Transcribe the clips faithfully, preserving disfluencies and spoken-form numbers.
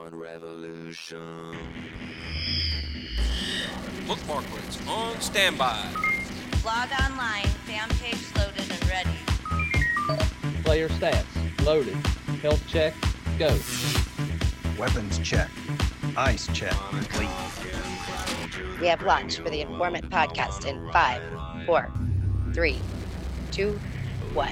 Revolution. Bookmarklets on standby. Log online, fan page loaded and ready. Player stats, loaded. Health check, go. Weapons check. Ice check, complete. We have launched for the Informant Podcast in five, four, three, two, one.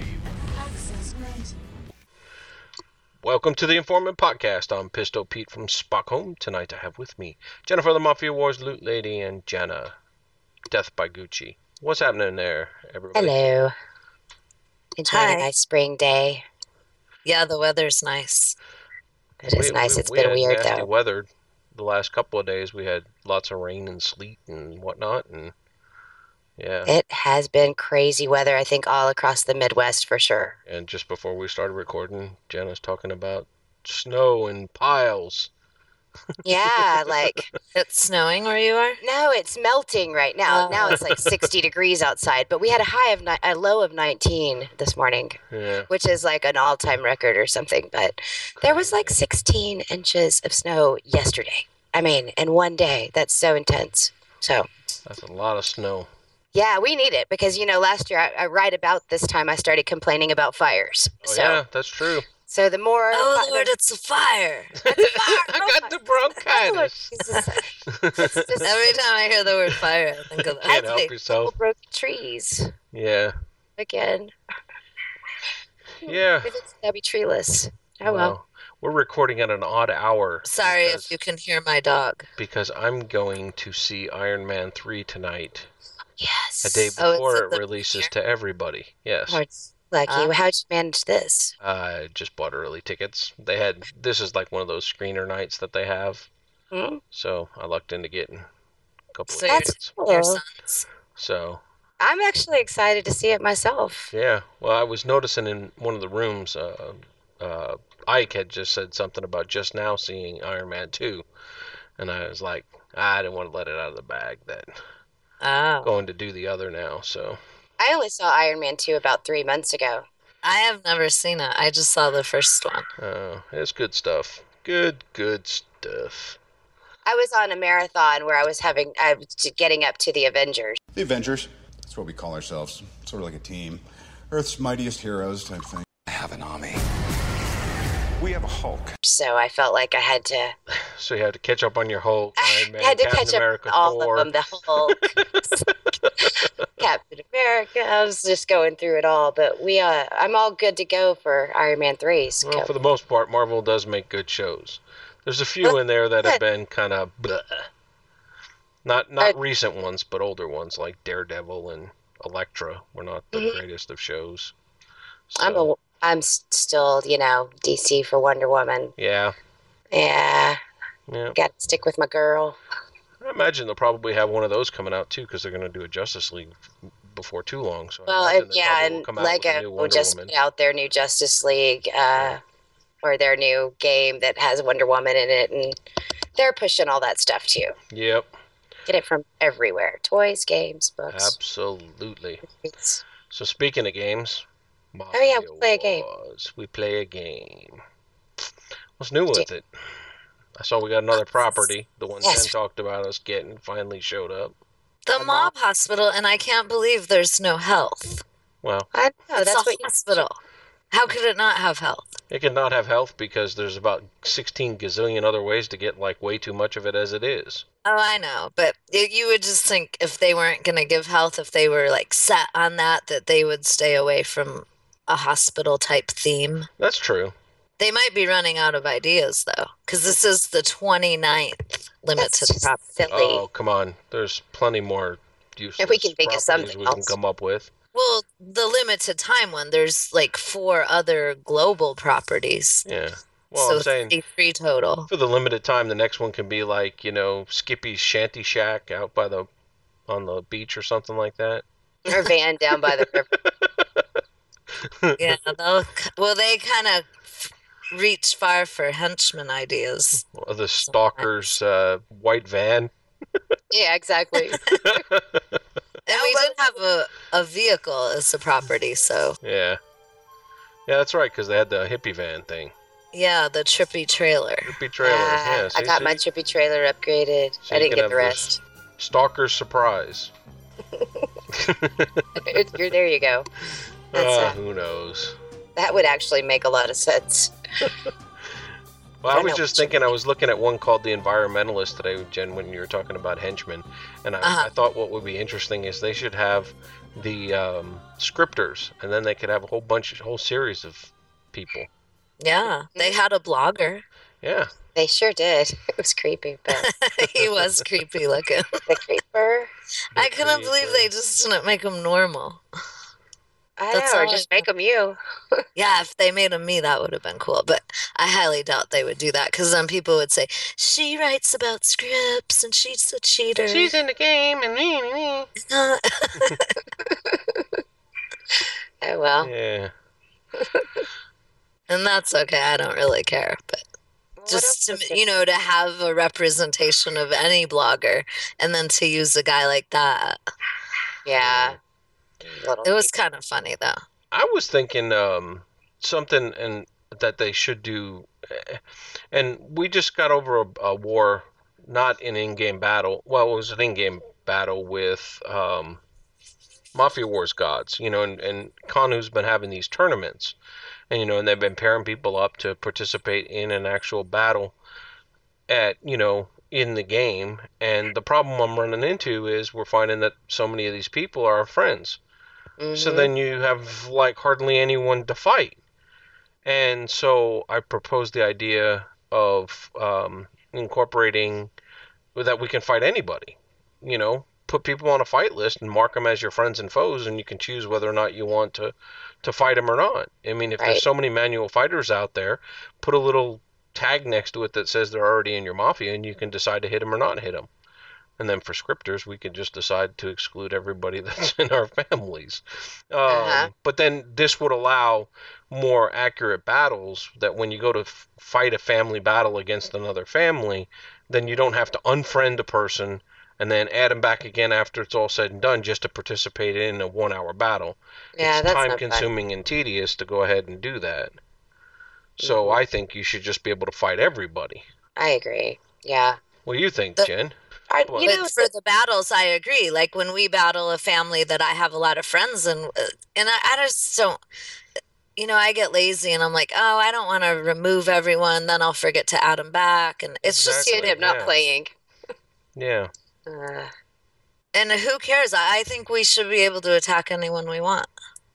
Welcome to the Informant Podcast. I'm Pistol Pete from Stockholm. Tonight I have with me Jennifer the Mafia Wars Loot Lady and Jenna, Death by Gucci. What's happening there, everybody? Hello. Enjoying Hi. a nice spring day. Yeah, the weather's nice. It is We- nice. we- It's we been had weird, nasty though. weather the last couple of days. We had lots of rain and sleet and whatnot, and yeah. It has been crazy weather, I think, all across the Midwest for sure. And just before we started recording, Jenna's talking about snow and piles. Yeah, like, It's snowing where you are? no, it's melting right now. Oh. Now it's like sixty degrees outside, but we had a high of ni- a low of nineteen this morning, Yeah. which is like an all-time record or something. But there was like sixteen inches of snow yesterday. I mean, in one day. That's so intense. So. That's a lot of snow. Yeah, we need it because, you know, last year, I, I, right about this time, I started complaining about fires. Oh, so, yeah, that's true. so the more... Oh, fi- Lord, it's a fire. I got the bronchitis. It's just- it's just- Every time I hear the word fire, I think of that. Can't I help think yourself. people broke trees Yeah. again. Yeah. It's stubby treeless. Oh, well. We're recording at an odd hour. Sorry because, if you can hear my dog. because I'm going to see Iron Man three tonight, Yes. a day Oh, it's before at it the releases premiere? to everybody. Yes. Oh, it's lucky. Ah. How'd you manage this? I just bought early tickets. They had, this is like one of those screener nights that they have. Hmm? So I lucked into getting a couple So of you're- tickets. Your Cool. sons. So, I'm actually excited to see it myself. yeah. Well, I was noticing in one of the rooms, uh, uh, Ike had just said something about just now seeing Iron Man two. And I was like, I didn't want to let it out of the bag that Oh. going to do the other now. So, I only saw Iron Man two about three months ago. I have never seen it. I just saw the first one. uh, it's good stuff. Good, good stuff. I was on a marathon where I was having, I was getting up to the Avengers. The Avengers. That's what we call ourselves. Sort of like a team. Earth's mightiest heroes type thing. I have an army. We have a Hulk. So I felt like I had to, So you had to catch up on your Hulk, Iron Man, I had to Captain catch America, up on all Thor. of them. The Hulk, Captain America. I was just going through it all, but we, uh, I'm all good to go for Iron Man three. So Well, for the most part, Marvel does make good shows. There's a few in there that have been kind of bleh. Not not Uh, recent ones, but older ones like Daredevil and Elektra were not the Mhm. greatest of shows. I'm So, a, I'm s- still, you know, D C for Wonder Woman. yeah, Yeah, yeah. got to stick with my girl. I imagine they'll probably have one of those coming out too, because they're going to do a Justice League before too long. So I Well, imagine and, they yeah, probably will and come out with a new Lego Wonder just Woman. put out their new Justice League, uh, or their new game that has Wonder Woman in it, and they're pushing all that stuff too. Yep, Get it from everywhere: toys, games, books. absolutely. It's- So speaking of games, Oh, yeah, we Mafia play a game. Wars. We play a game. What's new with it? I saw we got another property. The one Yes. Jen talked about us getting finally showed up. The mob hospital, and I can't believe there's no health. Well, I know it's that's a what. hospital. How could it not have health? it could not have health because there's about sixteen gazillion other ways to get like way too much of it as it is. Oh, I know, but y- you would just think if they weren't going to give health, if they were like set on that, that they would stay away from a hospital type theme. That's true. They might be running out of ideas though, because this is the twenty-ninth limit That's to the just property. silly. Oh, come on. There's plenty more useless we can think of properties something we can else. come up with. Well, the limited time one, there's like four other global properties. Yeah. Well, so I'm saying thirty-three total. for the limited time, the next one can be like, you know, Skippy's Shanty Shack out by the on the beach or something like that. Or van down by the river. Yeah, they'll, well, they kind of reach far for henchman ideas. Or the Stalker's uh, white van. Yeah, exactly. And we did have a, a vehicle as a property, so Yeah. Yeah, that's right, because they had the hippie van thing. Yeah, the trippy trailer. Trippy trailer. Ah, yeah, I see, got see? my trippy trailer upgraded. So I you didn't can get have the this rest. Stalker's surprise. You're, there you go. That's, Uh, uh, who knows? that would actually make a lot of sense. Well, I I was know just what you thinking, I was looking at one called The Environmentalist today, Jen, when you were talking about henchmen. And I, Uh-huh. I thought what would be interesting is they should have the um, scripters, and then they could have a whole bunch, a whole series of people. Yeah, they had a blogger. Yeah. They sure did. It was creepy, but He was creepy looking. the creeper. I couldn't believe they just didn't make him normal. I That's know, or all just I- make them you. Yeah, if they made him me, that would have been cool. But I highly doubt they would do that because then people would say, she writes about scripts and she's a cheater. She's in the game, and me, me, me. Uh, Oh well. Yeah. and that's okay. I don't really care. But What just else to, is there? you know, to have a representation of any blogger and then to use a guy like that. Yeah. Little It was people. kind of funny, though. I was thinking um, something and that they should do, eh, and we just got over a, a war, not an in-game battle. Well, it was an in-game battle with um, Mafia Wars gods, you know, and, and Kanu's been having these tournaments, and you know, and they've been pairing people up to participate in an actual battle at, you know, in the game. And the problem I'm running into is we're finding that so many of these people are our friends. So Mhm. then you have like hardly anyone to fight. And so I proposed the idea of um, incorporating that we can fight anybody. You know, put people on a fight list and mark them as your friends and foes, and you can choose whether or not you want to, to fight them or not. I mean, if Right. there's so many manual fighters out there, put a little tag next to it that says they're already in your mafia, and you can decide to hit them or not hit them. And then for scripters, we could just decide to exclude everybody that's in our families. Um, Uh-huh. But then this would allow more accurate battles that when you go to f- fight a family battle against another family, then you don't have to unfriend a person and then add them back again after it's all said and done just to participate in a one-hour battle. Yeah, it's that's not fun. time-consuming and tedious to go ahead and do that. So Mhm. I think you should just be able to fight everybody. I agree. Yeah. What do you think, The- Jen? I, Well, you but know, for the battles, I agree. Like when we battle a family that I have a lot of friends in, uh, and I, I just don't, you know, I get lazy and I'm like, oh, I don't want to remove everyone. Then I'll forget to add them back. And it's just, you end up not yeah. playing. Yeah. Uh, and who cares? I, I think we should be able to attack anyone we want.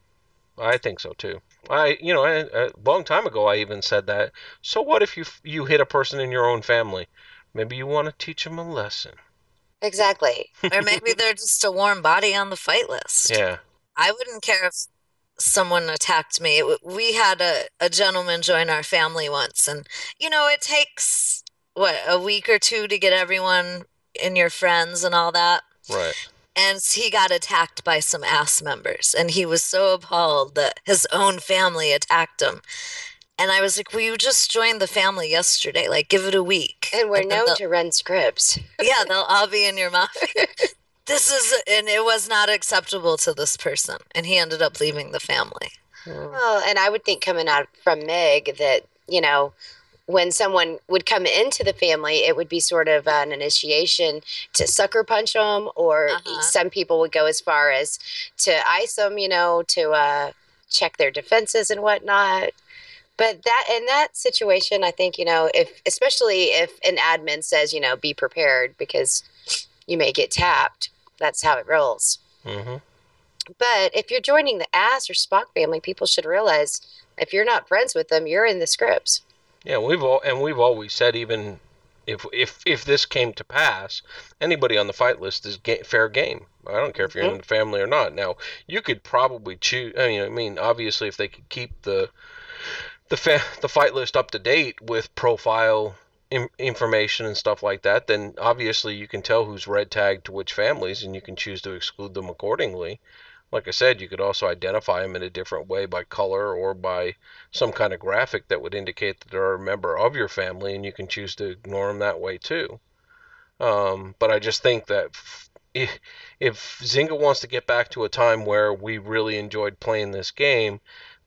I think so too. I, you know, I, a long time ago, I even said that. So what if you you hit a person in your own family? Maybe you want to teach them a lesson. exactly. Or maybe they're just a warm body on the fight list. Yeah. I wouldn't care if someone attacked me. It w- we had a, a gentleman join our family once, and you know, it takes what, a week or two to get everyone in your friends and all that. Right. And he got attacked by some ass members, and he was so appalled that his own family attacked him. And I was like, well, you just joined the family yesterday. Like, give it a week. And we're then known they'll- to run scripts. Yeah, they'll all be in your mouth. This is, and it was not acceptable to this person. And he ended up leaving the family. Well, and I would think coming out from Meg that, you know, when someone would come into the family, it would be sort of an initiation to sucker punch them, or Uh-huh. some people would go as far as to ice them, you know, to uh, check their defenses and whatnot. But that in that situation, I think, you know, if especially if an admin says, you know, be prepared because you may get tapped. That's how it rolls. Mm-hmm. But if you're joining the Ass or Spock family, people should realize if you're not friends with them, you're in the scripts. Yeah, we've all and we've always said, even if if if this came to pass, anybody on the fight list is ga- fair game. I don't care if you're in the family or not. Now, you could probably choose. I mean, I mean, obviously, if they could keep the the fa- the fight list up to date with profile im- information and stuff like that, then obviously you can tell who's red tagged to which families, and you can choose to exclude them accordingly. Like I said, you could also identify them in a different way by color or by some kind of graphic that would indicate that they're a member of your family, and you can choose to ignore them that way too. Um, but I just think that if, if Zynga wants to get back to a time where we really enjoyed playing this game,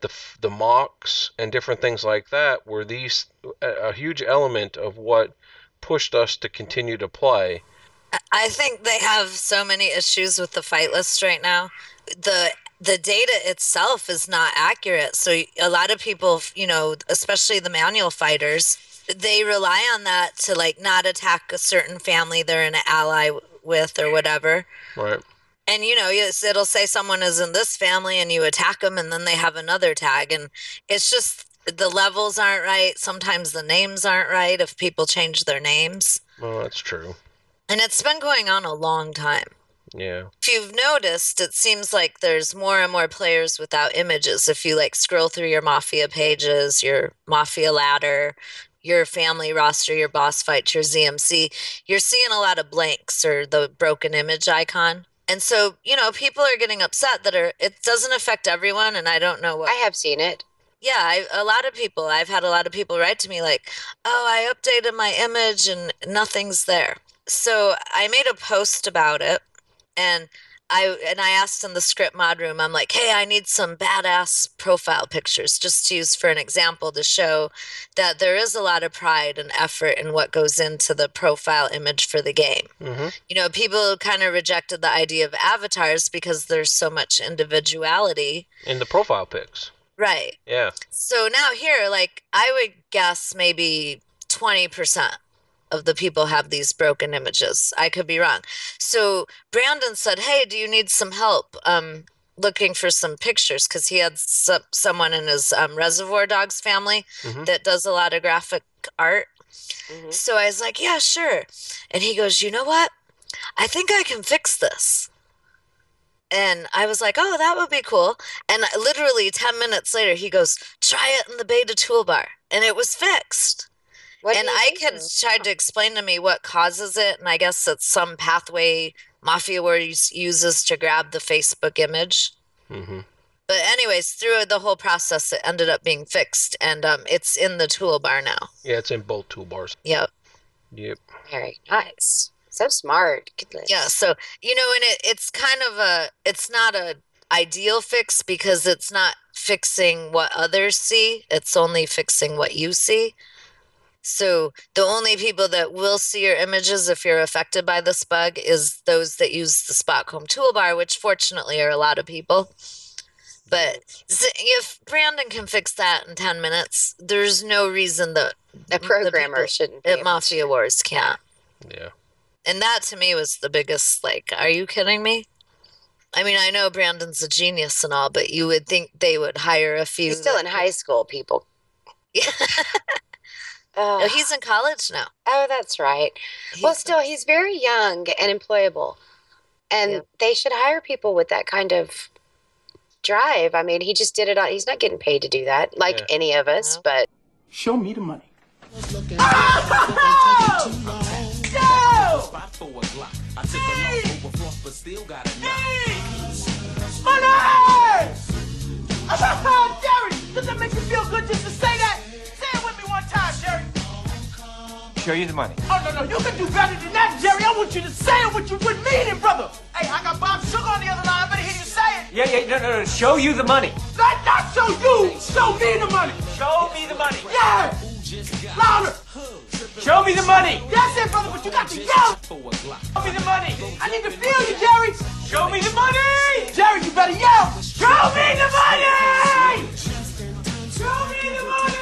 the the mocks and different things like that were these a, a huge element of what pushed us to continue to play. I think they have so many issues with the fight list right now. The the data itself is not accurate. So a lot of people, you know, especially the manual fighters, they rely on that to like not attack a certain family they're an ally with or whatever. Right. And, you know, it'll say someone is in this family and you attack them and then they have another tag. And it's just the levels aren't right. Sometimes the names aren't right if people change their names. Well, that's true. And it's been going on a long time. Yeah. If you've noticed, it seems like there's more and more players without images. If you like scroll through your Mafia pages, your Mafia ladder, your family roster, your boss fights, your Z M C, you're seeing a lot of blanks or the broken image icon. And so, you know, people are getting upset that are, it doesn't affect everyone. And I don't know what. I have seen it. Yeah, I, a lot of people, I've had a lot of people write to me like, oh, I updated my image and nothing's there. So I made a post about it, and I and I asked in the script mod room, I'm like, hey, I need some badass profile pictures just to use for an example to show that there is a lot of pride and effort in what goes into the profile image for the game. Mm-hmm. You know, people kind of rejected the idea of avatars because there's so much individuality In the profile pics. Right. Yeah. So now here, like, I would guess maybe twenty percent of the people have these broken images. I could be wrong. So Brandon said, hey, do you need some help um, looking for some pictures? Because he had some, someone in his um, Reservoir Dogs family Mhm. that does a lot of graphic art. Mm-hmm. So I was like, yeah, sure. And he goes, you know what? I think I can fix this. And I was like, oh, that would be cool. And literally ten minutes later, he goes, try it in the beta toolbar. And it was fixed. What And do you I think had of? tried to explain to me what causes it. And I guess it's some pathway Mafia Wars uses to grab the Facebook image. Mm-hmm. But anyways, through the whole process, it ended up being fixed. And um, it's in the toolbar now. Yeah, it's in both toolbars. Yep. Yep. Very nice. So smart. Goodness. Yeah, so you know, and it, it's kind of a, it's not a ideal fix because it's not fixing what others see. It's only fixing what you see. So the only people that will see your images if you're affected by this bug is those that use the Spotcomb toolbar, which fortunately are a lot of people. But if Brandon can fix that in ten minutes, there's no reason that A programmer people shouldn't be at able Mafia Wars can't. Yeah. And that to me was the biggest, like, are you kidding me? I mean, I know Brandon's a genius and all, but you would think they would hire a few. He's still in that- high school, people. Yeah. Oh, No, he's in college now. oh, that's right. Well, He's- still, he's very young and employable. And Yeah. they should hire people with that kind of drive. I mean, he just did it on, he's not getting paid to do that, like Yeah. any of us, No. but Show me the money. Jerry, does that make you feel good just to say that? Say it with me one time, Jerry. Show you the money. Oh, no, no, you can do better than that, Jerry. I want you to say it with you with meaning, brother. Hey, I got Bob Sugar on the other line. I better hear you say it. Yeah, yeah, no, no, no. Show you the money. Not, not show you. Show me the money. Show me the money. Yeah. Louder. Show me the money. That's it, brother, but you got to yell. Show me the money. I need to feel you, Jerry. Show me the money. Jerry, you better yell. Show me the money. Show me the money.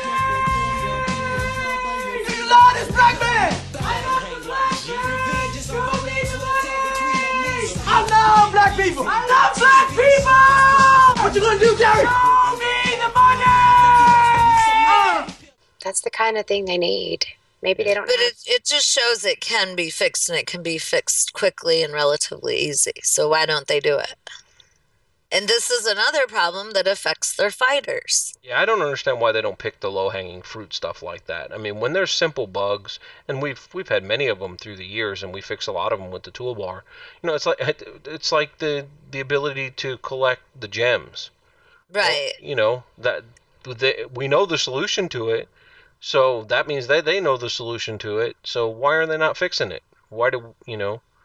Do you love this black man? I love this black man. Show me the money. I love black people. I love black people. What you gonna do, Jerry? Show me the money. Uh, that's the kind of thing they need. Maybe they don't But have. it, it just shows it can be fixed and it can be fixed quickly and relatively easy. So why don't they do it? And this is another problem that affects their fighters. Yeah, I don't understand why they don't pick the low-hanging fruit stuff like that. I mean, when there's simple bugs, and we've we've had many of them through the years, and we fix a lot of them with the toolbar. You know, it's like it's like the the ability to collect the gems. Right. You know that they, we know the solution to it, so that means they they know the solution to it. So why are they not fixing it? Why do you know?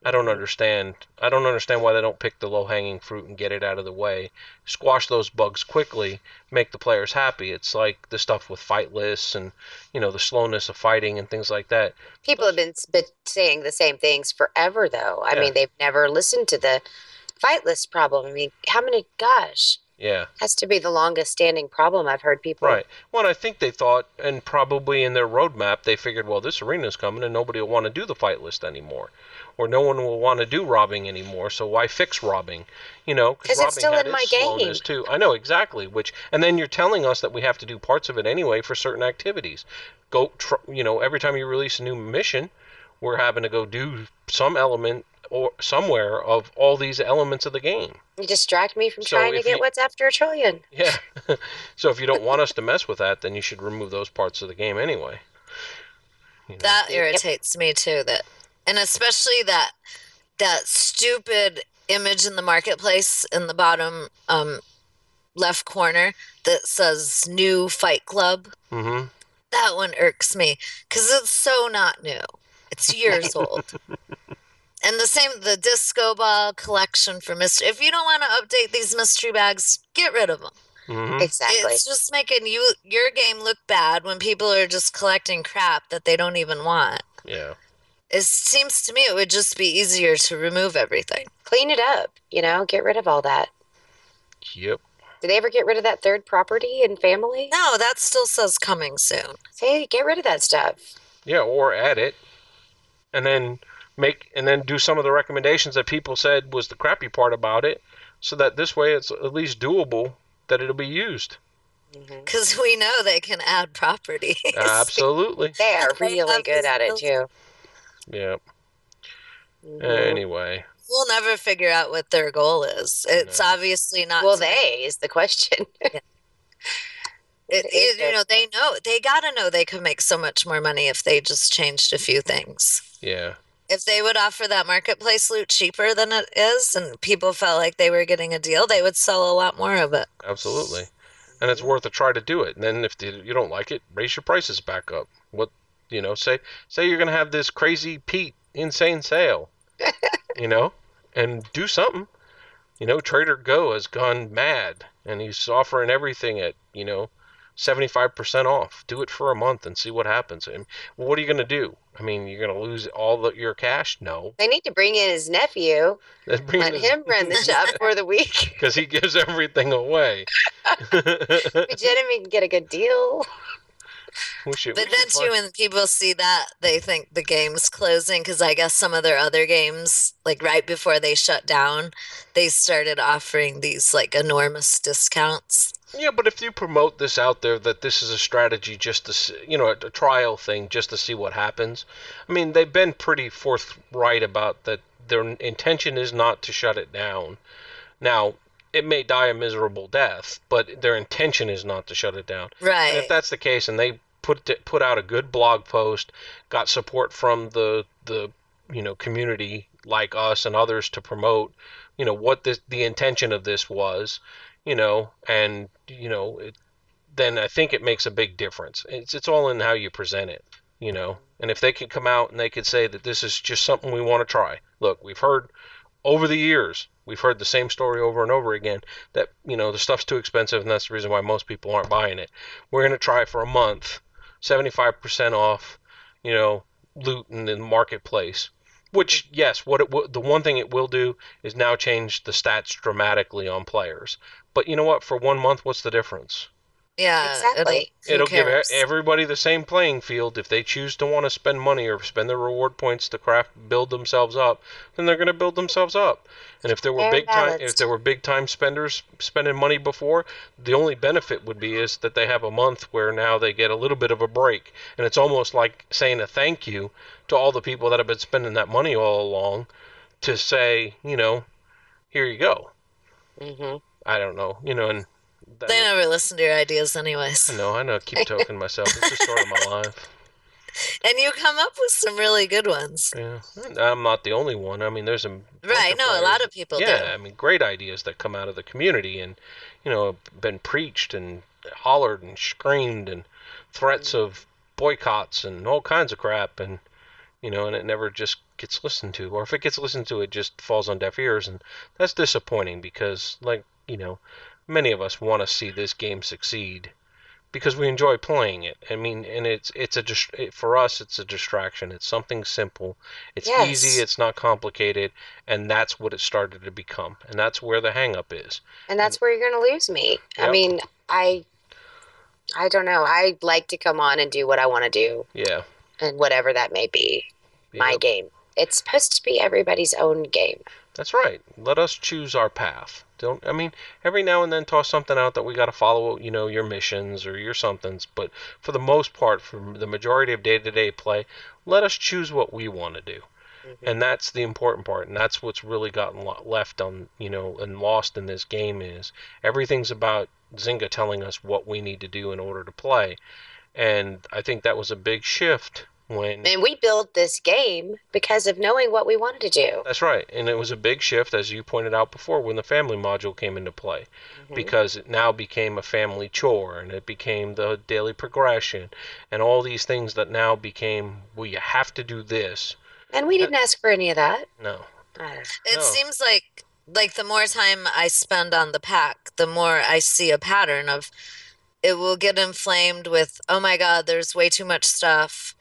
I don't understand. I don't understand why they don't pick the low-hanging fruit and get it out of the way, squash those bugs quickly, make the players happy. It's like the stuff with fight lists and, you know, the slowness of fighting and things like that. People have been, been saying the same things forever, though. I Yeah. mean, they've never listened to the fight list problem. I mean, how many? Gosh, Yeah. has to be the longest standing problem I've heard people. Right. Well, I think they thought, and probably in their roadmap, they figured, well, this arena's coming and nobody will want to do the fight list anymore. Or no one will want to do robbing anymore, so why fix robbing? You know, 'Cause it's robbing still had in my its game. slowness too. I know, exactly. Which, and then you're telling us that we have to do parts of it anyway for certain activities. Go, tr- you know, every time you release a new mission, we're having to go do some element or somewhere of all these elements of the game. You distract me from So trying to if get you- what's after a trillion. Yeah. So if you don't want us to mess with that, then you should remove those parts of the game anyway. You know? That irritates me too. That, and especially that that stupid image in the marketplace in the bottom um, left corner that says "New Fight Club." Mm-hmm. That one irks me because it's so not new. It's years old. And the same, the disco ball collection for mystery. If you don't want to update these mystery bags, get rid of them. Mm-hmm. Exactly. It's just making you your game look bad when people are just collecting crap that they don't even want. Yeah. It seems to me it would just be easier to remove everything. Clean it up, you know, get rid of all that. Yep. Did they ever get rid of that third property and family? No, that still says coming soon. Say, get rid of that stuff. Yeah, or add it, and then make and then do some of the recommendations that people said was the crappy part about it, so that this way it's at least doable that it'll be used. Because we know they can add properties. Absolutely. They are They really have good at it, these too. Yep. Mhm. Anyway. We'll never figure out what their goal is. It's No. obviously not. Well, to make- they is the question. It, It it- is you know, they know they gotta know they could make so much more money if they just changed a few things. Yeah. If they would offer that marketplace loot cheaper than it is, and people felt like they were getting a deal, they would sell a lot more of it. Absolutely. And it's worth a try to do it. And then if the- you don't like it, raise your prices back up. What, you know, say say you're going to have this crazy Pete insane sale, you know, and do something. You know, Trader Go has gone mad and he's offering everything at, you know, seventy-five percent off. Do it for a month and see what happens. And what are you going to do? I mean, you're going to lose all the, your cash? No. They need to bring in his nephew. That brings Let him run the shop for the week. because he gives everything away. Legitimately can get a good deal. We should- But we then should too, find- when people see that, they think the game's closing because I guess some of their other games, like right before they shut down, they started offering these like enormous discounts. Yeah, but if you promote this out there that this is a strategy just to, see, you know, a, a trial thing just to see what happens. I mean, they've been pretty forthright about that their intention is not to shut it down. Now, it may die a miserable death, but their intention is not to shut it down. Right. And if that's the case, and they put it, put out a good blog post, got support from the the you know community like us and others to promote, you know what this, the intention of this was, you know, and you know, it, then I think it makes a big difference. It's it's all in how you present it, you know. And if they could come out and they could say that this is just something we want to try. Look, we've heard over the years. We've heard the same story over and over again that, you know, the stuff's too expensive and that's the reason why most people aren't buying it. We're going to try for a month, seventy-five percent off, you know, loot in the marketplace. Which, yes, what it w- the one thing it will do is now change the stats dramatically on players. But you know what? For one month, what's the difference? Yeah. Exactly. Who It'll give cares? e- everybody the same playing field. If they choose to want to spend money or spend their reward points to craft build themselves up, then they're going to build themselves up. And if there were Fair big time balanced. if there were big time spenders spending money before, the only benefit would be is that they have a month where now they get a little bit of a break, and it's almost like saying a thank you to all the people that have been spending that money all along, to say, you know, here you go. Mm-hmm. I don't know, you know, and that, They never listen to your ideas, anyways. I know, I know, I keep toking myself. It's just sort of my life. And you come up with some really good ones. Yeah, and I'm not the only one. I mean, there's a bunch Right, of no, a players- lot of people yeah, do. I mean, great ideas that come out of the community, and you know, been preached and hollered and screamed, and threats of boycotts and all kinds of crap, and you know, and it never just gets listened to. Or if it gets listened to, it just falls on deaf ears, and that's disappointing because, like, you know, many of us want to see this game succeed because we enjoy playing it. I mean, and it's it's a dist- it, for us, it's a distraction. It's something simple. It's Yes. easy. It's not complicated, and that's what it started to become. And that's where the hang up is. And that's where you're going to lose me. I Yep. mean, I I don't know. I like to come on and do what I want to do, Yeah. and whatever that may be. My Yep. game. It's supposed to be everybody's own game. That's right. Let us choose our path. Don't I mean every now and then toss something out that we got to follow, you know, your missions or your somethings, but for the most part, for the majority of day-to-day play, let us choose what we want to do. And that's the important part, and that's what's really gotten lo- left on, you know, and lost in this game is everything's about Zynga telling us what we need to do in order to play. And I think that was a big shift when And we built this game because of knowing what we wanted to do. That's right. And it was a big shift, as you pointed out before, when the family module came into play. Because it now became a family chore, and it became the daily progression, and all these things that now became, well, you have to do this. And we didn't ask for any of that. No. Uh, It No. seems like like the more time I spend on the pack, the more I see a pattern of it will get inflamed with, oh my God, there's way too much stuff.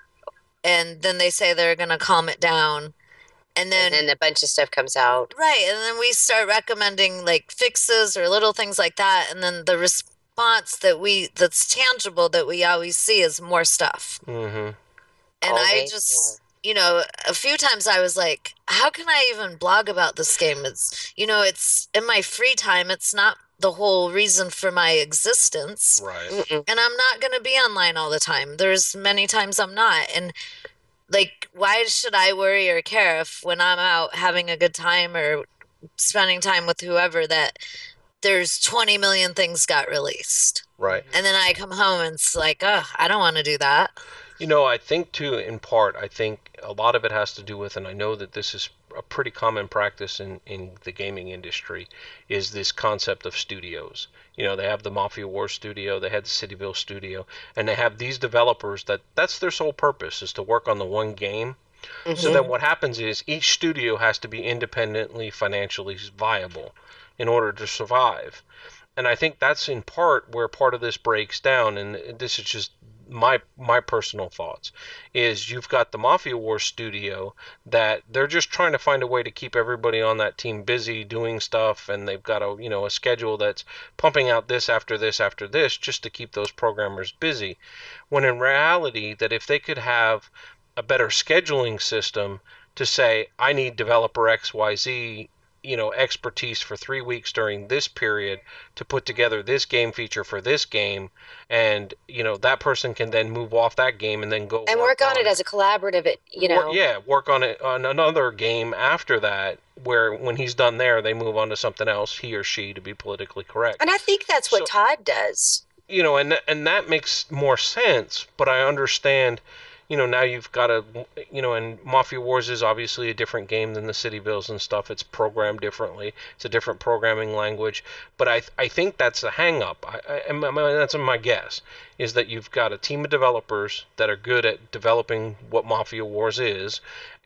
And then they say they're going to calm it down. And then, and then a bunch of stuff comes out. right. And then we start recommending like fixes or little things like that. And then the response that we, that's tangible that we always see is more stuff. Mm-hmm. And I Always just, you know, a few times I was like, how can I even blog about this game? It's, you know, it's in my free time. It's not the whole reason for my existence. Right. Mm-mm. And I'm not going to be online all the time. There's many times I'm not. And like, why should I worry or care if when I'm out having a good time or spending time with whoever that there's twenty million things got released. Right. And then I come home and it's like, oh, I don't want to do that. You know, I think too, in part, I think a lot of it has to do with, and I know that this is a pretty common practice in, in the gaming industry, is this concept of studios. You know, they have the Mafia Wars studio, they had the Cityville studio, and they have these developers that that's their sole purpose, is to work on the one game. So then what happens is each studio has to be independently financially viable in order to survive. And I think that's in part where part of this breaks down, and this is just my my personal thoughts, is you've got the Mafia Wars studio that they're just trying to find a way to keep everybody on that team busy doing stuff, and they've got a, you know, a schedule that's pumping out this after this after this just to keep those programmers busy. When in reality, that if they could have a better scheduling system to say, I need developer X Y Z, you know, expertise for three weeks during this period to put together this game feature for this game, and you know that person can then move off that game and then go And work on it as a collaborative, it- you know. Work- yeah, work on it on another game after that, where when he's done there, they move on to something else, he or she, to be politically correct. And I think that's what So- Todd does. You know, and th- and that makes more sense. But I understand, you know, now you've got a, you know, and Mafia Wars is obviously a different game than the Cityvilles and stuff. It's programmed differently. It's a different programming language. But I I think that's the hang up. I, I, I mean, that's my guess, is that you've got a team of developers that are good at developing what Mafia Wars is,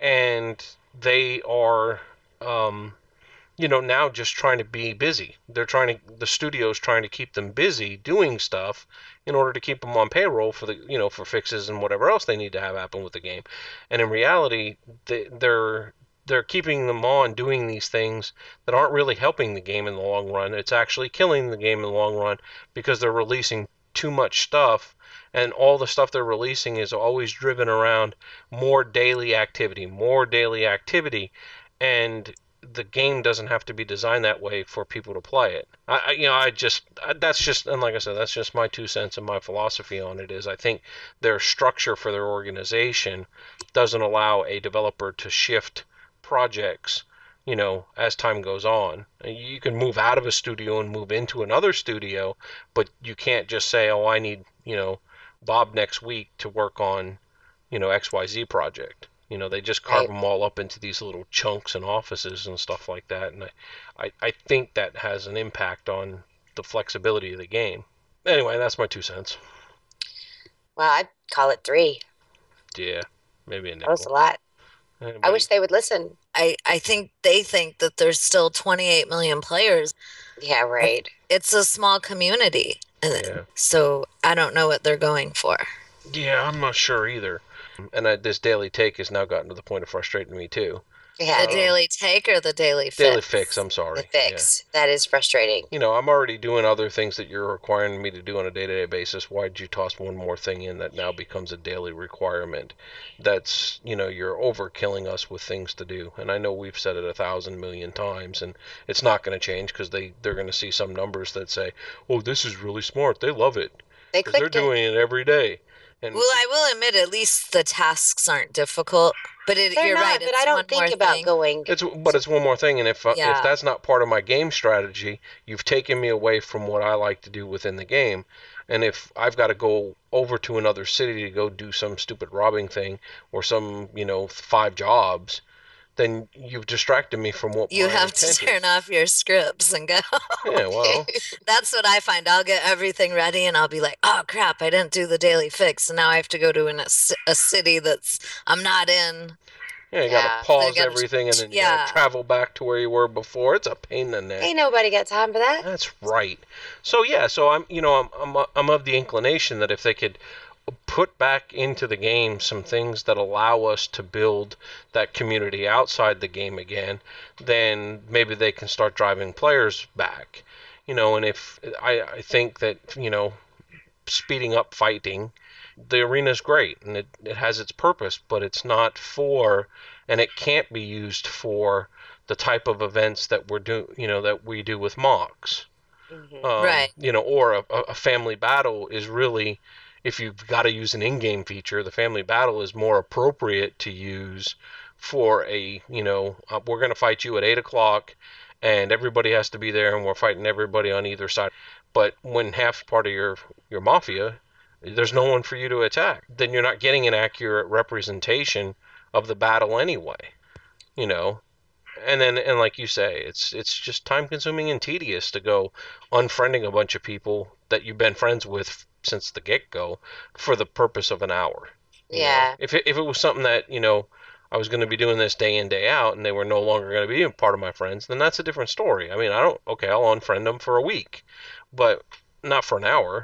and they are, um, you know, now just trying to be busy. They're trying to, the studio's trying to keep them busy doing stuff in order to keep them on payroll for the, you know, for fixes and whatever else they need to have happen with the game. And in reality, they, they're they're keeping them on doing these things that aren't really helping the game in the long run. It's actually killing the game in the long run because they're releasing too much stuff, and all the stuff they're releasing is always driven around more daily activity, more daily activity, and the game doesn't have to be designed that way for people to play it. I, I you know, I just I, that's just, and like I said, that's just my two cents and my philosophy on it. Is I think their structure for their organization doesn't allow a developer to shift projects, you know, as time goes on. You can move out of a studio and move into another studio, but you can't just say, oh, I need, you know, Bob next week to work on, you know, X Y Z project. You know, they just carve Right. them all up into these little chunks and offices and stuff like that. And I, I, I think that has an impact on the flexibility of the game. Anyway, that's my two cents. Well, I'd call it three. Yeah. maybe a That was a nickel. lot. I Anybody- wish they would listen. I, I think they think that there's still twenty-eight million players. Yeah, right. It's a small community. And Yeah. so I don't know what they're going for. Yeah, I'm not sure either. And I, this daily take has now gotten to the point of frustrating me too. Yeah, The daily take or the daily fix? Daily fix, I'm sorry. the fix. That is frustrating. You know, I'm already doing other things that you're requiring me to do on a day-to-day basis. Why'd you toss one more thing in that now becomes a daily requirement? That's, you know, you're overkilling us with things to do. And I know we've said it a thousand million times, and it's not going to change because they, they're going to see some numbers that say, oh, this is really smart. They love it. They Because they're clicked it. doing it every day. And Well, I will admit, at least the tasks aren't difficult. But it, They're you're not, right. but it's I don't one think more about thing. going. It's but it's one more thing, and if uh, Yeah. if that's not part of my game strategy, you've taken me away from what I like to do within the game. And if I've got to go over to another city to go do some stupid robbing thing or some, you know, five jobs, then you've distracted me from what You my have to intent turn is. off your scripts and go. Yeah, well, That's what I find. I'll get everything ready and I'll be like, oh crap, I didn't do the daily fix. And now I have to go to an, a, ci- a city that's I'm not in. yeah, you Yeah. got to pause gotta- everything and then you yeah. got to travel back to where you were before. It's a pain in the neck. Ain't nobody got time for that. That's right. So yeah, so I'm you know I'm I'm I'm of the inclination that if they could put back into the game some things that allow us to build that community outside the game again, then maybe they can start driving players back. You know, and if I I think that, you know, speeding up fighting, the arena's great and it, it has its purpose, but it's not for and it can't be used for the type of events that we're do you know that we do with mocks. Mm-hmm. Um, Right. You know, or a, a family battle is really, if you've got to use an in-game feature, the family battle is more appropriate to use for a, you know, uh, we're going to fight you at eight o'clock and everybody has to be there and we're fighting everybody on either side. But when half part of your, your mafia, there's no one for you to attack, then you're not getting an accurate representation of the battle anyway, you know. And then, and like you say, it's it's just time consuming and tedious to go unfriending a bunch of people that you've been friends with since the get go for the purpose of an hour. you know? Yeah. If it, if it was something that, you know, I was going to be doing this day in, day out, and they were no longer going to be a part of my friends, then that's a different story. I mean, I don't, okay, I'll unfriend them for a week, but not for an hour.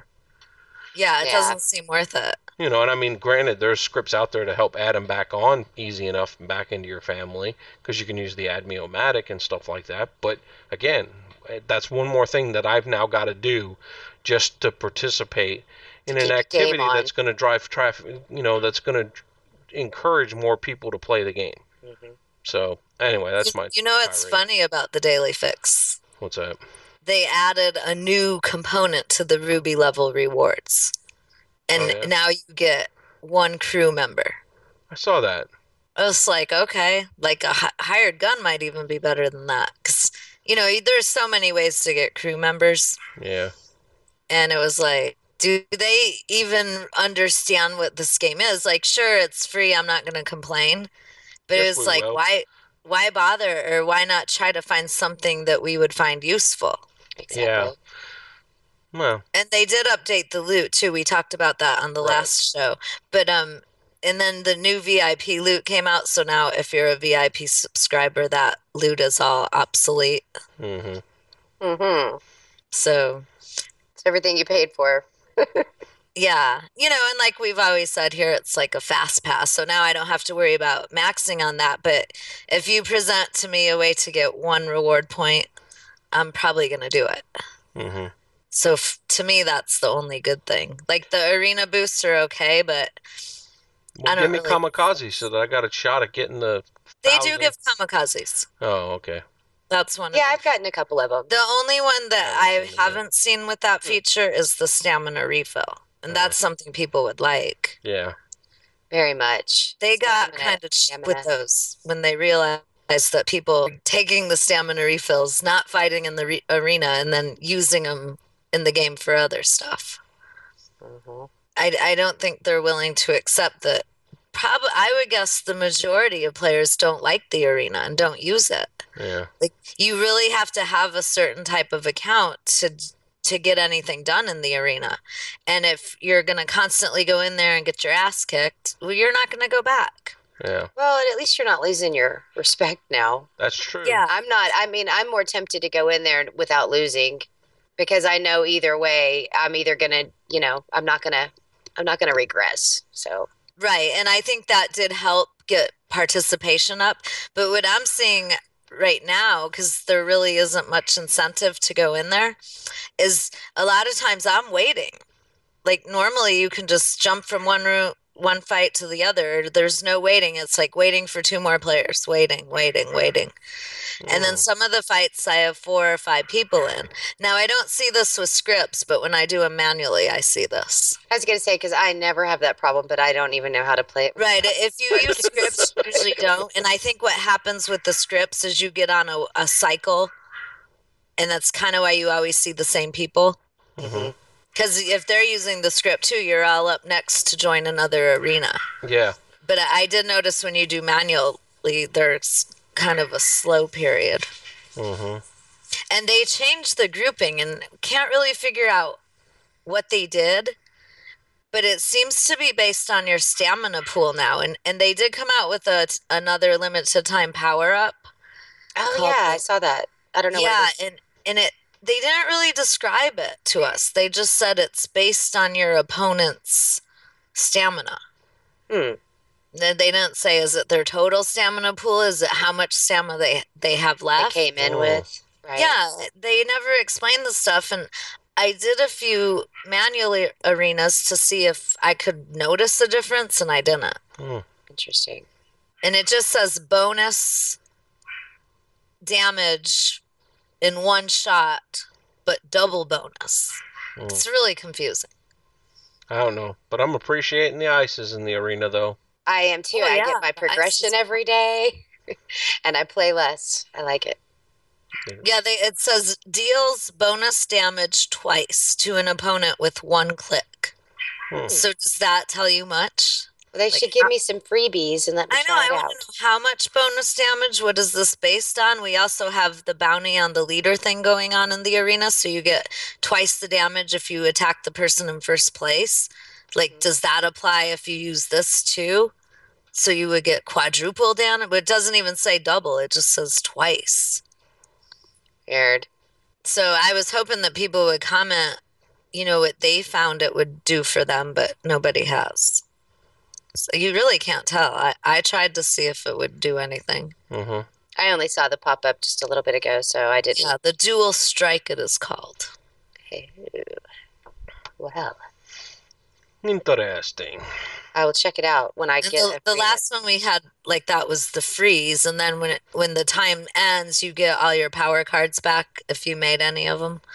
Yeah, it Yeah. doesn't seem worth it. You know, and I mean, granted, there's scripts out there to help add them back on easy enough back into your family because you can use the Add-Me-O-Matic and stuff like that. But again, that's one more thing that I've now got to do just to participate in To an keep the game activity on. that's going to drive traffic, you know, that's going to encourage more people to play the game. Mm-hmm. So anyway, that's my. You know what's tirade. funny about the daily fix? What's that? They added a new component to the Ruby level rewards. And Oh, yeah? now you get one crew member. I saw that. I was like, okay, like a hi- hired gun might even be better than that. Because, you know, there's so many ways to get crew members. Yeah. And it was like, do they even understand what this game is? Like, sure, it's free. I'm not going to complain. But it Yes, was we like, will. why, why bother? Or why not try to find something that we would find useful? Exactly. Yeah. Well, And they did update the loot too. We talked about that on the Right. last show. But um and then the new V I P loot came out, so now if you're a V I P subscriber, that loot is all obsolete. mm-hmm. Mm-hmm. So It's everything you paid for. yeah, you know, and like we've always said here, it's like a fast pass. So now I don't have to worry about maxing on that. But if you present to me a way to get one reward point, I'm probably gonna do it. Mm-hmm. So f- to me, that's the only good thing. Like the arena boosts are okay, but Well, I don't give me really- kamikaze so that I got a shot at getting the. they do thousand- give kamikazes. Oh, okay. That's one. Yeah, of I've gotten a couple of them. the only one that I I haven't seen that. haven't seen with that feature is the stamina refill, and that's something people would like. Yeah. Very much. They got Stamina, kind of cheap stamina. with those when they realized that people were taking the stamina refills, not fighting in the re- arena, and then using them in the game for other stuff. Mhm. I, I don't think they're willing to accept that. Probably, I would guess the majority of players don't like the arena and don't use it. Yeah. Like you really have to have a certain type of account to to get anything done in the arena. And if you're going to constantly go in there and get your ass kicked, well, you're not going to go back. Yeah. Well, and at least you're not losing your respect now. That's true. Yeah. I'm not. I mean, I'm more tempted to go in there without losing because I know either way, I'm either going to, you know, I'm not going to, I'm not going to regress. So. Right. And I think that did help get participation up. But what I'm seeing right now, because there really isn't much incentive to go in there, is a lot of times I'm waiting. Like normally you can just jump from one room, one fight to the other. There's no waiting. It's like waiting for two more players, waiting, waiting, waiting. And then some of the fights I have four or five people in. Now I don't see this with scripts, but when I do them manually, I see this. I was going to say, because I never have that problem, but I don't even know how to play it. Right. If you use scripts, you usually don't. And I think what happens with the scripts is you get on a, a cycle, and that's kind of why you always see the same people. Mm-hmm. Because if they're using the script too, you're all up next to join another arena. Yeah. But I did notice when you do manually, there's kind of a slow period. Mm-hmm. And they changed the grouping and can't really figure out what they did. But it seems to be based on your stamina pool now. And, and they did come out with a, another limited time power up. Oh, yeah, I saw that. I don't know Yeah, what it is. and, and it they didn't really describe it to us. They just said it's based on your opponent's stamina. Hmm. They they didn't say, is it their total stamina pool? Is it how much stamina they, they have left? They came in Oh. with, right? Yeah, they never explained the stuff. And I did a few manual arenas to see if I could notice a difference, and I didn't. Mm. Interesting. And it just says bonus damage in one shot, but double bonus. Mm. It's really confusing. I don't know, but I'm appreciating the ices in the arena, though. I am too. Oh, I yeah. get my I progression see. every day, and I play less. I like it. Yeah, they, it says deals bonus damage twice to an opponent with one click. Hmm. So does that tell you much? Well, they Like, should give how- me some freebies and let me I know. try I it want out. to know how much bonus damage. What is this based on? We also have the bounty on the leader thing going on in the arena, so you get twice the damage if you attack the person in first place. Like, does that apply if you use this too? So you would get quadruple damage, but it doesn't even say double. It just says twice. Weird. So I was hoping that people would comment, you know, what they found it would do for them, but nobody has. So you really can't tell. I, I tried to see if it would do anything. Mm-hmm. I only saw the pop up just a little bit ago, so I didn't. Yeah, the dual strike it is called. Okay. Well, Interesting. I will check it out when I And get the, a the free- last one we had like that was the freeze, and then when it, when the time ends, you get all your power cards back if you made any of them.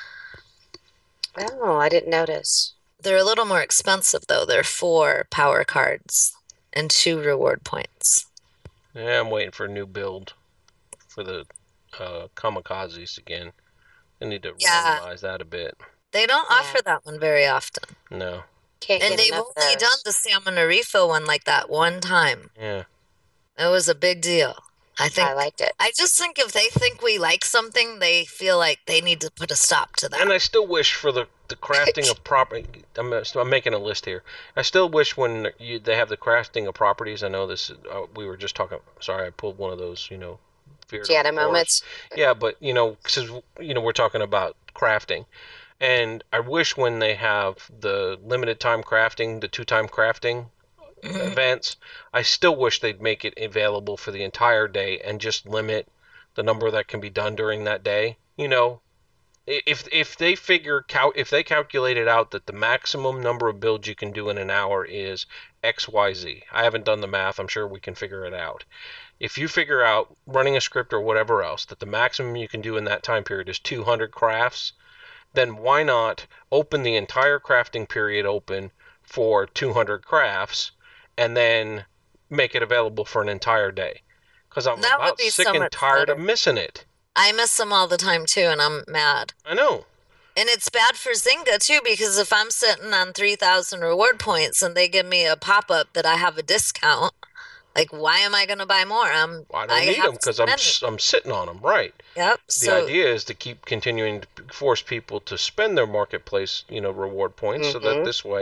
Oh, I didn't notice. They're a little more expensive though. They're four power cards and two reward points. Yeah, I'm waiting for a new build for the uh, kamikazes again. I need to Yeah. randomize that a bit. They don't Yeah. offer that one very often. No. Can't And get they've enough of only those. done the stamina refill one like that one time. Yeah. It was a big deal. I think. I liked it. I just think if they think we like something, they feel like they need to put a stop to that. And I still wish for the, the crafting of property. I'm, I'm making a list here. I still wish when you, they have the crafting of properties. I know this. Uh, we were just talking. Sorry, I pulled one of those. You know, fear Gianna of course. moments. Yeah, but you know, because you know we're talking about crafting, and I wish when they have the limited time crafting, the two time crafting events, I still wish they'd make it available for the entire day and just limit the number that can be done during that day. You know, i- if if they figure cal- if they calculated out that the maximum number of builds you can do in an hour is X Y Z. I haven't done the math. I'm sure we can figure it out. If you figure out running a script or whatever else that the maximum you can do in that time period is two hundred crafts, then why not open the entire crafting period open for two hundred crafts and then make it available for an entire day? Because I'm That would about be sick so and much tired better. of missing it. I miss them all the time too, and I'm mad. I know. And it's bad for Zynga too, because if I'm sitting on three thousand reward points and they give me a pop up that I have a discount, like why am I going to buy more? I'm I don't need have them because too I'm many. s- I'm sitting on them, right? Yep. The So idea is to keep continuing to force people to spend their marketplace, you know, reward points, so that Mhm. this way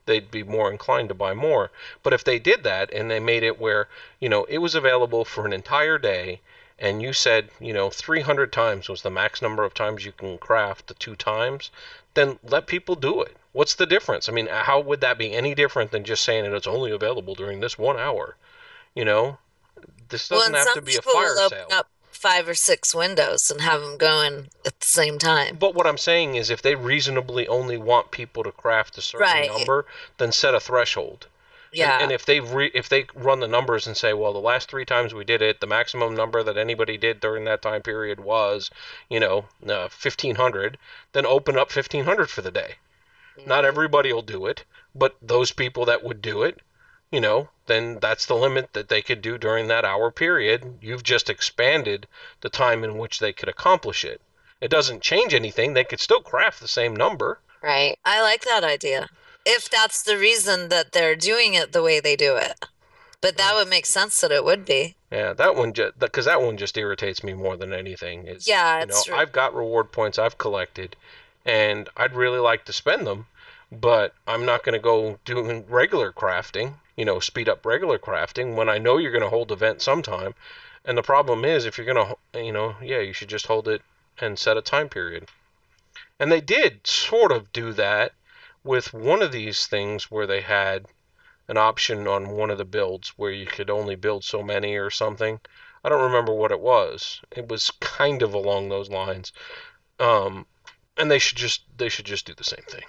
they'd be more inclined to buy more. But if they did that and they made it where, you know, it was available for an entire day, and you said, you know, three hundred times was the max number of times you can craft the two times, then let people do it. What's the difference? I mean, how would that be any different than just saying that it's only available during this one hour? You know, this doesn't well, and have some to be a people fire will sale. open up five or six windows and have them going at the same time. But what I'm saying is if they reasonably only want people to craft a certain Right. number, then set a threshold. Yeah. And, and if they re, if they run the numbers and say, well, the last three times we did it, the maximum number that anybody did during that time period was, you know, uh, fifteen hundred, then open up fifteen hundred for the day. Mm-hmm. Not everybody will do it, but those people that would do it, you know, then that's the limit that they could do during that hour period. You've just expanded the time in which they could accomplish it. It doesn't change anything. They could still craft the same number. Right. I like that idea. If that's the reason that they're doing it the way they do it. But that would make sense that it would be. Yeah, that one just because that one just irritates me more than anything. It's, Yeah, you know, it's true. I've got reward points I've collected, and I'd really like to spend them, but I'm not going to go doing regular crafting. You know, speed up regular crafting when I know you're going to hold event sometime. And the problem is, if you're going to, you know, yeah, you should just hold it and set a time period. And they did sort of do that with one of these things where they had an option on one of the builds where you could only build so many or something. I don't remember what it was. It was kind of along those lines. Um, and they should just they should just do the same thing.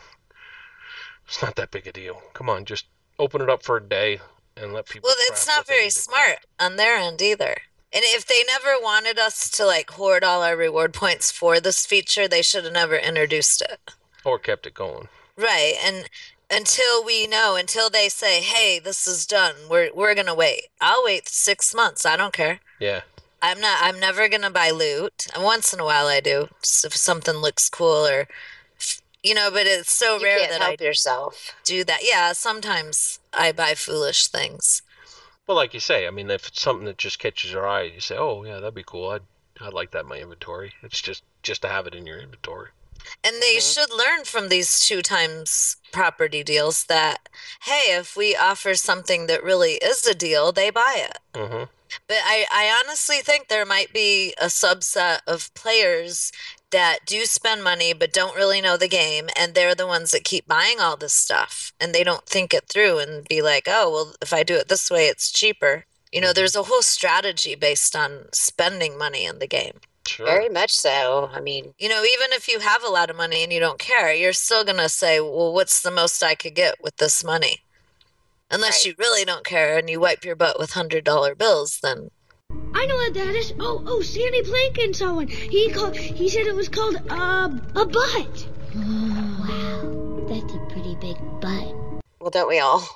It's not that big a deal. Come on, just open it up for a day and let people. Well, it's not very smart on their end either. And if they never wanted us to like hoard all our reward points for this feature, they should have never introduced it. Or kept it going. Right. And until we know, until they say, hey, this is done, we're we're gonna wait. I'll wait six months. I don't care. Yeah. I'm not I'm never gonna buy loot. And once in a while I do. If something looks cool or you know, but it's so You rare can't that help I yourself. do that. Yeah, sometimes I buy foolish things. Well, like you say, I mean, if it's something that just catches your eye, you say, "Oh, yeah, that'd be cool. I'd, I'd like that in my inventory." It's just, just to have it in your inventory. And they should learn from these two times property deals that, hey, if we offer something that really is a deal, they buy it. Mm-hmm. But I, I honestly think there might be a subset of players that do spend money but don't really know the game, and they're the ones that keep buying all this stuff, and they don't think it through and be like, oh, well, if I do it this way, it's cheaper. You know, there's a whole strategy based on spending money in the game. Sure. Very much so. I mean, You know, even if you have a lot of money and you don't care, you're still going to say, well, what's the most I could get with this money? Unless Right. you really don't care and you wipe your butt with one hundred dollar bills, then I know what that is. Oh, oh, Sandy Plankin saw one. He called. He said it was called uh, a butt. Oh, wow, that's a pretty big butt. well, don't we all?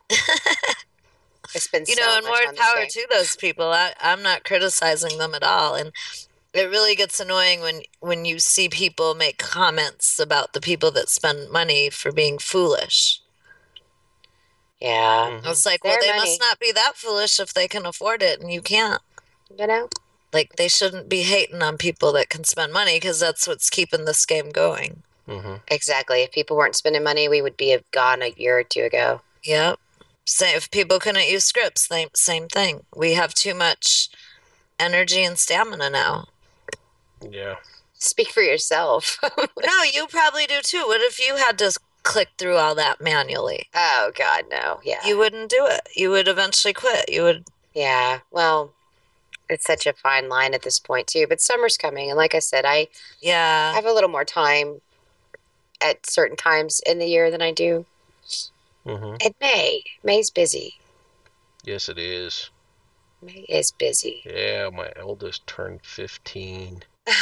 I spend you so know, and much more on this power game. to those people. I, I'm not criticizing them at all, and it really gets annoying when when you see people make comments about the people that spend money for being foolish. Yeah, It's like, well, Their they money. must not be that foolish if they can afford it, and you can't. you know. Like, they shouldn't be hating on people that can spend money because that's what's keeping this game going. Mm-hmm. Exactly. If people weren't spending money, we would be gone a year or two ago. Yep. Same, if people couldn't use scripts, same, same thing. We have too much energy and stamina now. Yeah. Speak for yourself. No, you probably do too. What if you had to click through all that manually? Oh God, no. Yeah. You wouldn't do it. You would eventually quit. You would. Yeah. Well, it's such a fine line at this point too. But summer's coming, and like I said, I Yeah. have a little more time at certain times in the year than I do Mm-hmm. in May. May's busy. Yes, it is. May is busy. Yeah, my eldest turned fifteen.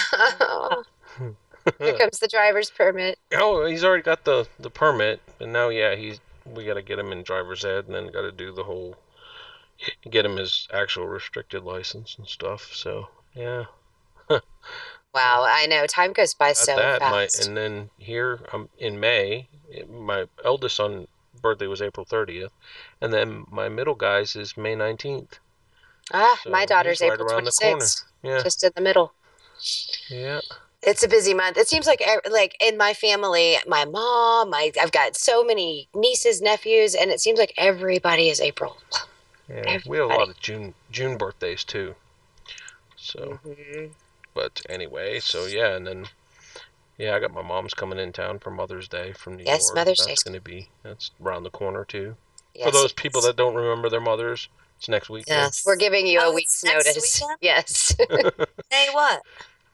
Here comes the driver's permit. Oh, he's already got the, the permit, and now, yeah, he's we got to get him in driver's ed, and then got to do the whole, get him his actual restricted license and stuff. So, yeah. Wow, I know. Time goes by At so that, my fast. and then here um, in May, my eldest son's birthday was April thirtieth, and then my middle guy's is May nineteenth. ah, so my daughter's he's right April around the corner. twenty-sixth. Yeah. Just in the middle. Yeah. It's a busy month. It seems like ev- like in my family, my mom, my I've got so many nieces, nephews, and it seems like everybody is April. Yeah, we have a lot of June June birthdays too. So, mm-hmm. But anyway, so yeah, and then yeah, I got my mom's coming in town for Mother's Day from New yes, York. Mother's That's Day. That's going to be that's around the corner too. Yes, for those people that don't remember their mothers, it's next week. Yes, we're giving you Oh, a week's next notice. weekend? Yes, Hey, what?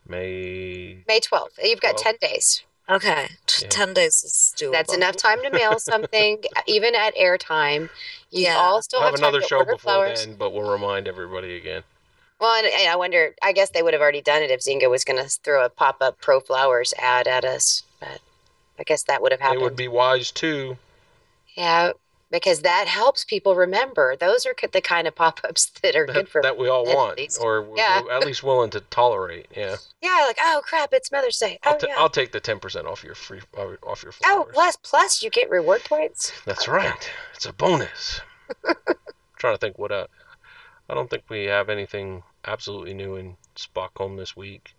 May May twelfth. You've got twelfth. ten days. Okay, T- Yeah. ten days is doable. That's enough time to mail something, even at airtime. You Yeah. all still We'll have, have another time to show order before flowers. then, but we'll remind everybody again. Well, and, and I wonder. I guess they would have already done it if Zynga was going to throw a pop-up Pro Flowers ad at us. But I guess that would have happened. They would be wise too. Yeah, because that helps people remember. Those are the kind of pop-ups that are That, good for that we all at want, least. or we're, Yeah. we're at least willing to tolerate. Yeah, Yeah, like oh crap, it's Mother's Day. Oh I'll, ta- yeah. I'll take the ten percent off your free uh, off your Oh, flowers. plus plus you get reward points. That's right. It's a bonus. Trying to think what uh, I don't think we have anything absolutely new in Stockholm this week.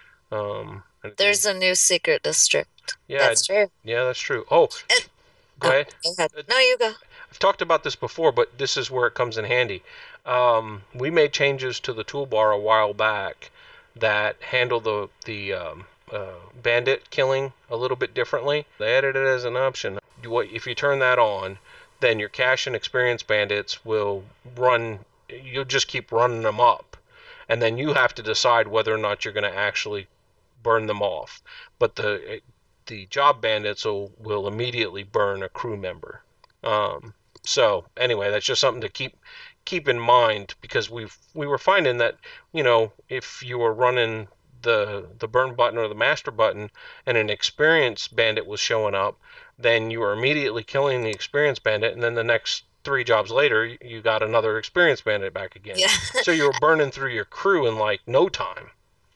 Um, anything- There's a new secret district. yeah, That's true. yeah, that's true. Oh, And- go oh, ahead. Go ahead. No, you go. I've talked about this before, but this is where it comes in handy. Um, we made changes to the toolbar a while back that handle the the um, uh, bandit killing a little bit differently. They added it as an option. You, what if you turn that on, then your cash and experience bandits will run. You'll just keep running them up, and then you have to decide whether or not you're going to actually burn them off. But the the job bandits will will immediately burn a crew member. Um, so anyway, that's just something to keep keep in mind, because we've we were finding that, you know, if you were running the the burn button or the master button and an experienced bandit was showing up, then you were immediately killing the experienced bandit, and then the next three jobs later you got another experienced bandit back again. Yeah. So you were burning through your crew in like no time.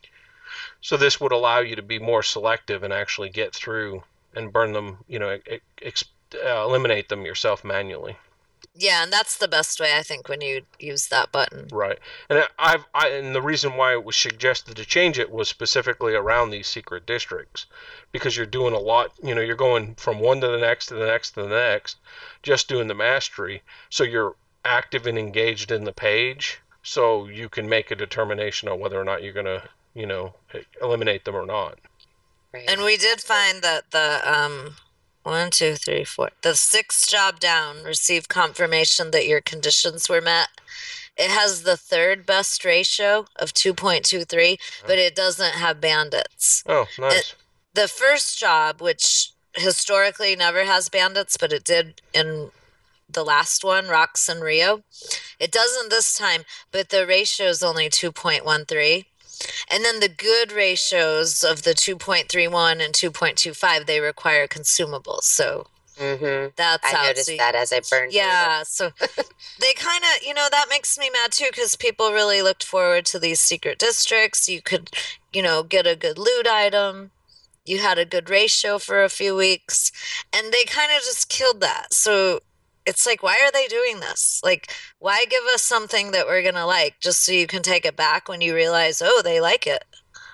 So this would allow you to be more selective and actually get through and burn them, you know, ex- uh, eliminate them yourself manually. Yeah, and that's the best way, I think, when you use that button. Right. And I've I and the reason why it was suggested to change it was specifically around these secret districts, because you're doing a lot, you know, you're going from one to the next to the next to the next, just doing the mastery. So you're active and engaged in the page, so you can make a determination on whether or not you're going to, you know, eliminate them or not. Right. And we did find that the um one, two, three, four, the sixth job down received confirmation that your conditions were met. It has the third best ratio of two point two three, but it doesn't have bandits. Oh, nice. It, the first job, which historically never has bandits, but it did in the last one, Rocks and Rio. It doesn't this time, but the ratio is only two point one three. And then the good ratios of the two point three one and two point two five, they require consumables. So Mm-hmm. that's I how noticed so you- that as I burned. through them. Yeah, so they kind of, you know, that makes me mad too, because people really looked forward to these secret districts. You could, you know, get a good loot item. You had a good ratio for a few weeks, and they kind of just killed that. So it's like, why are they doing this? Like, why give us something that we're going to like just so you can take it back when you realize, oh, they like it?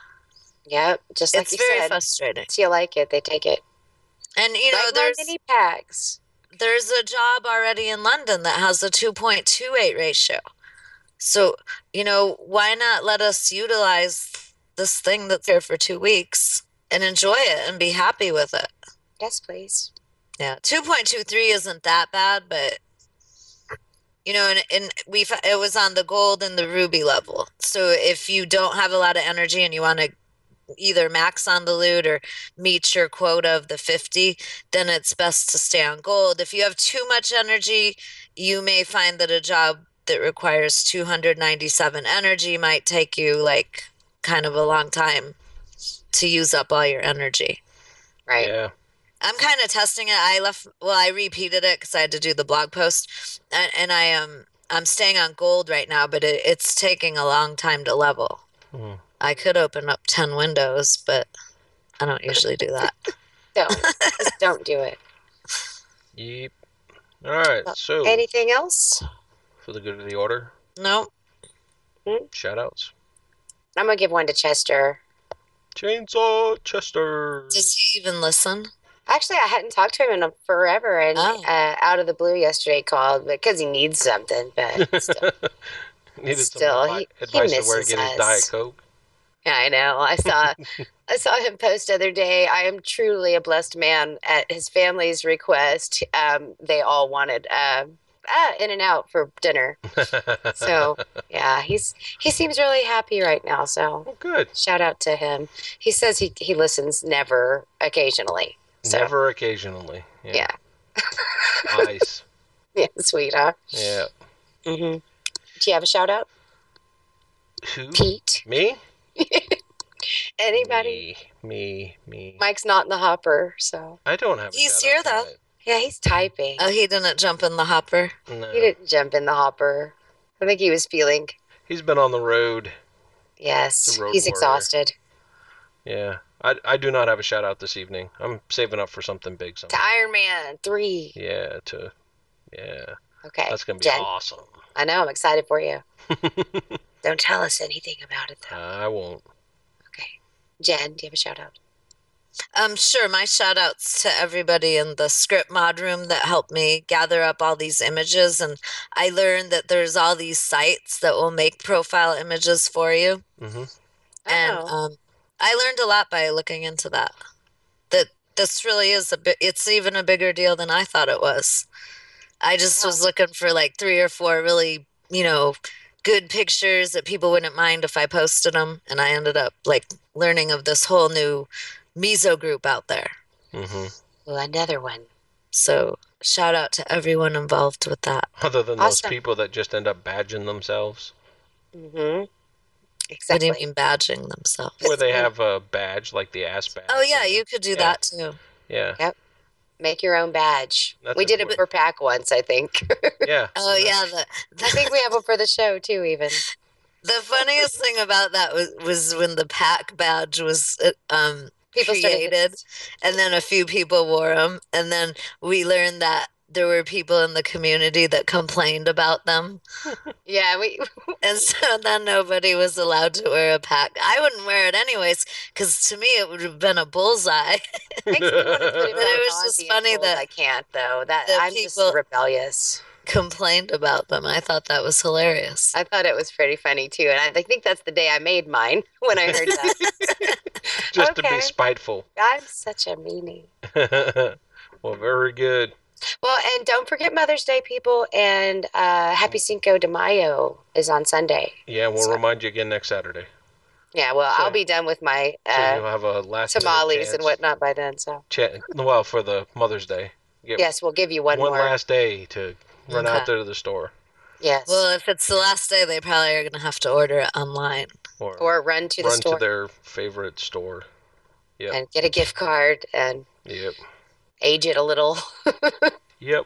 Yep, just like It's you very said. frustrating. If you like it, they take it. And, you know, like my there's mini packs. there's a job already in London that has a two point two eight ratio. So, you know, why not let us utilize this thing that's here for two weeks and enjoy it and be happy with it? Yes, please. Yeah, two point two three isn't that bad, but you know, and, and we it was on the gold and the ruby level. So if you don't have a lot of energy and you want to either max on the loot or meet your quota of the fifty, then it's best to stay on gold. If you have too much energy, you may find that a job that requires two hundred ninety-seven energy might take you like kind of a long time to use up all your energy. Right. Yeah. I'm kind of testing it. I left, well, I repeated it because I had to do the blog post, and, and I um I'm staying on gold right now, but it, it's taking a long time to level. Hmm. I could open up ten windows, but I don't usually do that. Don't. Just don't do it. Yep. All right. So Anything else? for the good of the order, No, shout outs. I'm gonna give one to Chester. Chainsaw Chester. Does he even listen? Actually, I hadn't talked to him in a forever, and Oh. uh, out of the blue yesterday called because he needs something, but still. Needed Still, some he- advi- he advice on where to misses get his us. Diet Coke. Yeah, I know. I saw I saw him post the other day. I am truly a blessed man. At his family's request, um, they all wanted uh, uh, In and Out for dinner. So yeah, he's he seems really happy right now. So Oh, good. shout out to him. He says he he listens never, occasionally. So Never occasionally. yeah, Nice. yeah, sweet, huh? Yeah. Mm-hmm. Do you have a shout out, Who? Pete? Me? Anybody? Me. Me. Me. Mike's not in the hopper, so I don't have a He's shout-out here, though. tonight. yeah, he's typing. Oh, he didn't jump in the hopper. No. He didn't jump in the hopper. I think he was feeling. He's been on the road. Yes, The road he's warrior. exhausted. Yeah. I, I do not have a shout out this evening. I'm saving up for something big. Someday. To Iron Man three. Yeah, to yeah. Okay, That's gonna be Jen. awesome. I know. I'm excited for you. Don't tell us anything about it, though. I won't. Okay, Jen, do you have a shout out? Um, sure. My shout outs to everybody in the script mod room that helped me gather up all these images. And I learned that there's all these sites that will make profile images for you. Mm-hmm. And Oh. um, I learned a lot by looking into that. That this really is a bit, it's even a bigger deal than I thought it was. I just was looking for like three or four really, you know, good pictures that people wouldn't mind if I posted them. And I ended up like learning of this whole new Miso group out there. Mm-hmm. Ooh, another one. So shout out to everyone involved with that. Other than those Awesome. people that just end up badging themselves, Mm-hmm. What do Exactly. you mean badging themselves? where they have a badge like the ass badge. Oh yeah, you could do Yeah. that too. Yeah. Make your own badge. That's we did it important. for PAC once, I think. Yeah. Oh yeah, the, I think we have one for the show too. Even the funniest thing about that was was when the pack badge was uh, um people started. created, and then a few people wore them, and then we learned that there were people in the community that complained about them, Yeah, we. and so then nobody was allowed to wear a pack. I wouldn't wear it anyways, because to me it would have been a bullseye. Makes me want to put it But it back was on, just being funny told that I can't though. That the I'm just people- rebellious. Complained about them. I thought that was hilarious. I thought it was pretty funny too, and I think that's the day I made mine when I heard that. Just to Okay. be spiteful. I'm such a meanie. Well, very good. Well, and don't forget Mother's Day, people, and uh, Happy Cinco de Mayo is on Sunday. Yeah, we'll So- remind you again next Saturday. Yeah, well, So- I'll be done with my So uh, you'll have a last minute tamales and chance. whatnot by then. So Cha- well, for the Mother's Day. Get yes, we'll give you one, one more. last day to run Okay. out there to the store. Yes, Well, if it's the last day, they probably are going to have to order it online. Or, or run to the run store to their favorite store. Yep. and get a gift card and Yep. age it a little. Yep.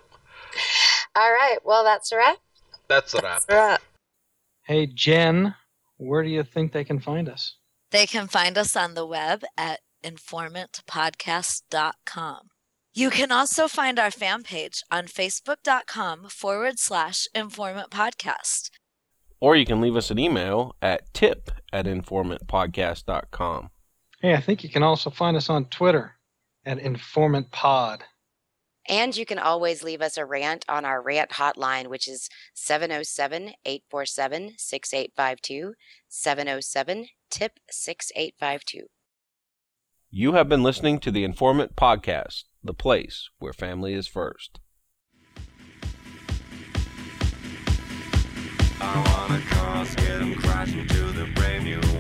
All right, well, that's a wrap. That's the wrap. Right. Hey, Jen, where do you think they can find us? They can find us on the web at informant podcast dot com. You can also find our fan page on facebook.com forward slash informant podcast. Or you can leave us an email at tip at informant podcast dot com. Hey, I think you can also find us on Twitter at Informant Pod. And you can always leave us a rant on our rant hotline, which is seven oh seven, eight four seven, six eight five two, seven oh seven, T I P six eight five two. You have been listening to the Informant Podcast, the place where family is first. I wanna cross, get 'em crashing to the brand new